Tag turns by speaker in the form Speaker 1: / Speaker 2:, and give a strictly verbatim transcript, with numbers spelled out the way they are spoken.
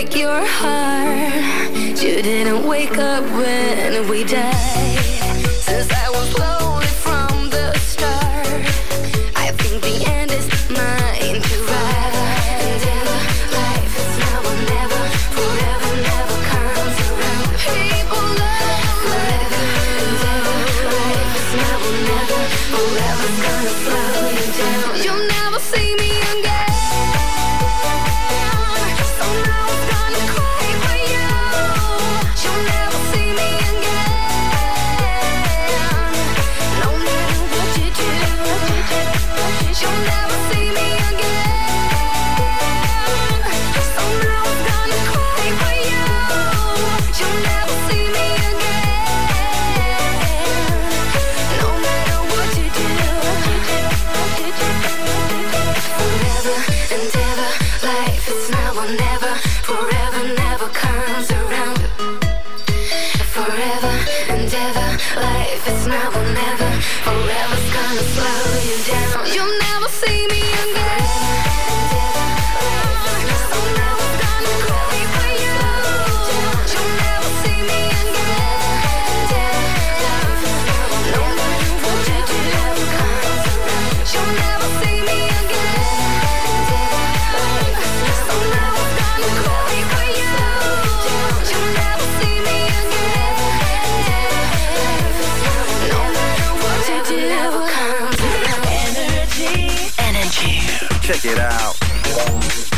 Speaker 1: break your heart. You didn't wake up when we died. Since I was lonely from the start, I think the end is mine to ride. And ever, life is now or never. Forever never comes around. People love forever and ever. Life is now or never. Forever's gonna slow you down. You'll never see me again. So now I'm gonna cry for you. You'll never see me again. No matter what you do, you'll never see me again. So now I'm gonna cry for you. You'll never see me again. No matter what you do. Forever and ever, life is now or never. Forever never comes around. Forever and ever, life is now or never. Forever's gonna slow you down. You'll never see me again. So now I'm gonna cry for you. You'll never see me again. No matter what you do, you'll never see me again. So now I'm gonna cry for you. You'll never see me again. No matter what you do, never comes around. Energy, energy.
Speaker 2: Check it out.